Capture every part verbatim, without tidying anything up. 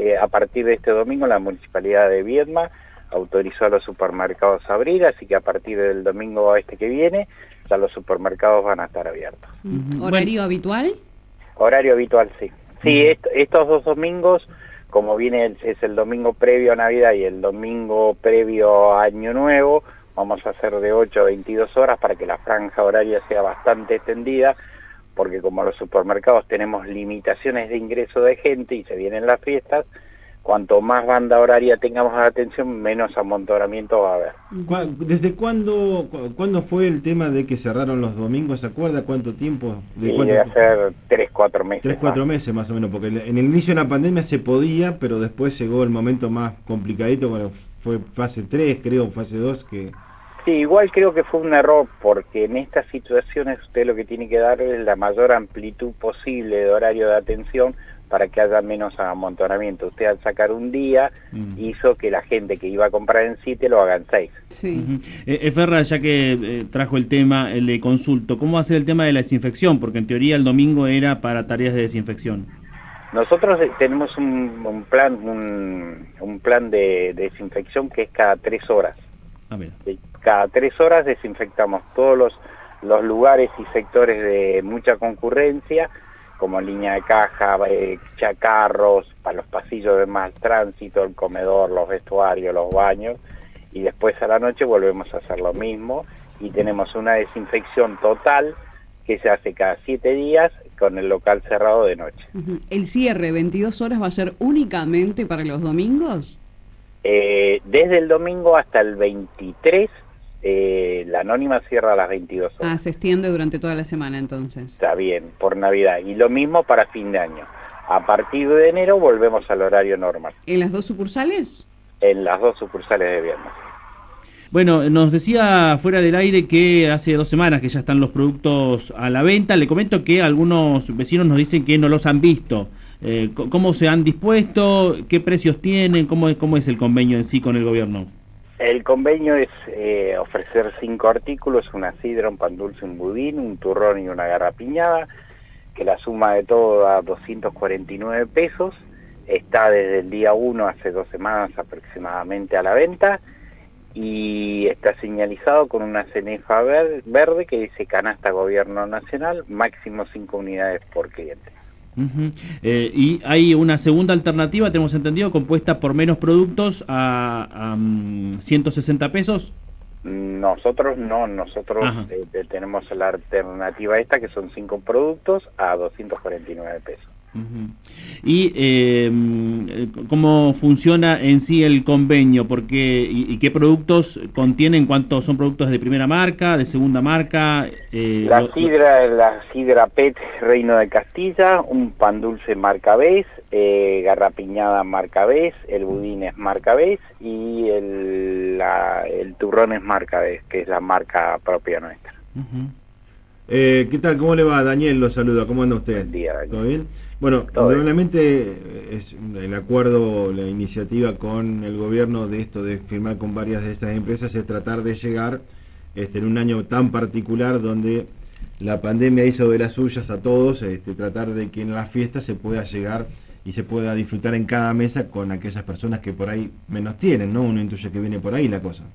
eh, a partir de este domingo la Municipalidad de Viedma autorizó a los supermercados a abrir, así que a partir del domingo este que viene, ya los supermercados van a estar abiertos. Uh-huh. ¿Horario bueno. habitual? Horario habitual, sí. Sí, uh-huh. est estos dos domingos, como viene el, es el domingo previo a Navidad y el domingo previo a Año Nuevo, vamos a hacer de ocho a veintidós horas para que la franja horaria sea bastante extendida, porque como los supermercados tenemos limitaciones de ingreso de gente y se vienen las fiestas, cuanto más banda horaria tengamos de atención, menos amontonamiento va a haber. ¿Desde cuándo, cuándo fue el tema de que cerraron los domingos? ¿Se acuerda cuánto tiempo? De sí, cuánto... debe ser tres, cuatro meses. Tres, cuatro meses más o menos, porque en el inicio de la pandemia se podía, pero después llegó el momento más complicadito, bueno, fue fase tres, creo, fase dos, que... Sí, igual creo que fue un error, porque en estas situaciones usted lo que tiene que dar es la mayor amplitud posible de horario de atención para que haya menos amontonamiento. Usted al sacar un día mm. hizo que la gente que iba a comprar en siete lo hagan seis. Sí. Uh-huh. eh, Ferra, ya que eh, trajo el tema, el de consulto, ¿cómo va a ser el tema de la desinfección? Porque en teoría el domingo era para tareas de desinfección. Nosotros tenemos un, un plan un, un plan de, de desinfección que es cada tres horas. Ah, mira. ¿Sí? Cada tres horas desinfectamos todos los, los lugares y sectores de mucha concurrencia, como línea de caja, eh, chacarros, para los pasillos de más tránsito, el comedor, los vestuarios, los baños, y después a la noche volvemos a hacer lo mismo, y tenemos una desinfección total que se hace cada siete días con el local cerrado de noche. Uh-huh. ¿El cierre veintidós horas va a ser únicamente para los domingos? Eh, desde el domingo hasta el veintitrés, eh, la Anónima cierra a las veintidós horas. Ah, se extiende durante toda la semana entonces. Está bien, por Navidad. Y lo mismo para fin de año. A partir de enero volvemos al horario normal. ¿En las dos sucursales? En las dos sucursales de Viedma. Bueno, nos decía fuera del aire que hace dos semanas que ya están los productos a la venta. Le comento que algunos vecinos nos dicen que no los han visto. Eh, ¿Cómo se han dispuesto? ¿Qué precios tienen? ¿Cómo es, cómo es el convenio en sí con el gobierno? El convenio es eh, ofrecer cinco artículos, una sidra, un pan dulce, un budín, un turrón y una garrapiñada, que la suma de todo da doscientos cuarenta y nueve pesos. Está desde el día uno, hace dos semanas aproximadamente, a la venta, y está señalizado con una cenefa ver, verde que dice Canasta Gobierno Nacional, máximo cinco unidades por cliente. Uh-huh. eh, y hay una segunda alternativa, tenemos entendido, compuesta por menos productos a, a um, ciento sesenta pesos. Nosotros no, nosotros eh, tenemos la alternativa esta, que son cinco productos a doscientos cuarenta y nueve pesos. Uh-huh. ¿Y eh, cómo funciona en sí el convenio? Porque, y, y qué productos contienen? ¿Cuántos son productos de primera marca, de segunda marca? Eh, la lo, sidra, lo... la sidra P E T Reino de Castilla, un pan dulce marca Bes, eh, garrapiñada marca Bes, el budín es marca Bes y el, la, el turrón es marca Bes, que es la marca propia nuestra. Uh-huh. Eh, ¿Qué tal? ¿Cómo le va? Daniel lo saluda. ¿Cómo anda usted? Buen día, Daniel. ¿Todo bien? Bueno, probablemente es el acuerdo, la iniciativa con el gobierno de esto de firmar con varias de estas empresas es tratar de llegar este, en un año tan particular donde la pandemia hizo de las suyas a todos, este, tratar de que en las fiestas se pueda llegar y se pueda disfrutar en cada mesa con aquellas personas que por ahí menos tienen, ¿no? Uno intuye que viene por ahí la cosa.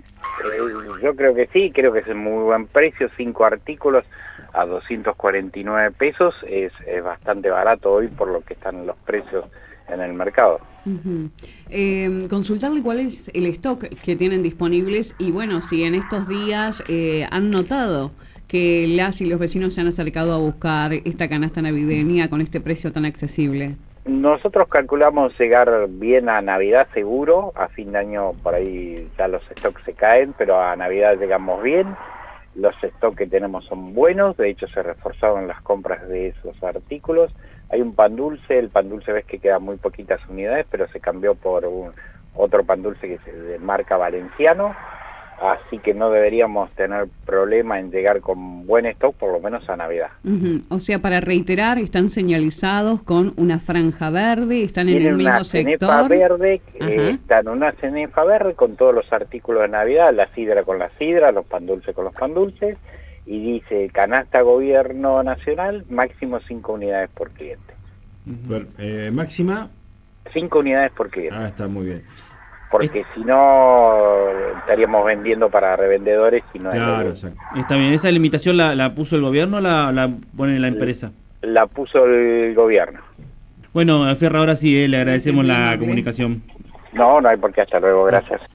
Yo creo que sí, creo que es un muy buen precio, cinco artículos a doscientos cuarenta y nueve pesos, es, es bastante barato hoy por lo que están los precios en el mercado. Uh-huh. eh, consultarle cuál es el stock que tienen disponibles y bueno, si en estos días eh, han notado que las y los vecinos se han acercado a buscar esta canasta navideña con este precio tan accesible. Nosotros calculamos llegar bien a Navidad seguro, a fin de año por ahí ya los stocks se caen, pero a Navidad llegamos bien, los stocks que tenemos son buenos, de hecho se reforzaron las compras de esos artículos. Hay un pan dulce, el pan dulce ves que quedan muy poquitas unidades, pero se cambió por un, otro pan dulce que es de marca Valenciano, así que no deberíamos tener problema en llegar con buen stock, por lo menos a Navidad. Uh-huh. O sea, para reiterar, están señalizados con una franja verde, están en el mismo sector. Una cenefa verde, eh, están una cenefa verde con todos los artículos de Navidad, la sidra con la sidra, los pan dulces con los pan dulces, y dice Canasta Gobierno Nacional, máximo cinco unidades por cliente. Uh-huh. Bueno, eh, máxima... cinco unidades por cliente. Ah, está muy bien. Porque es... si no, estaríamos vendiendo para revendedores y no claro, es exacto. Está bien, ¿esa limitación la, la puso el gobierno o la, la pone la empresa? La puso el gobierno. Bueno, Fierro, ahora sí, eh, le agradecemos la Entendible. comunicación. No, no hay por qué, hasta luego, gracias.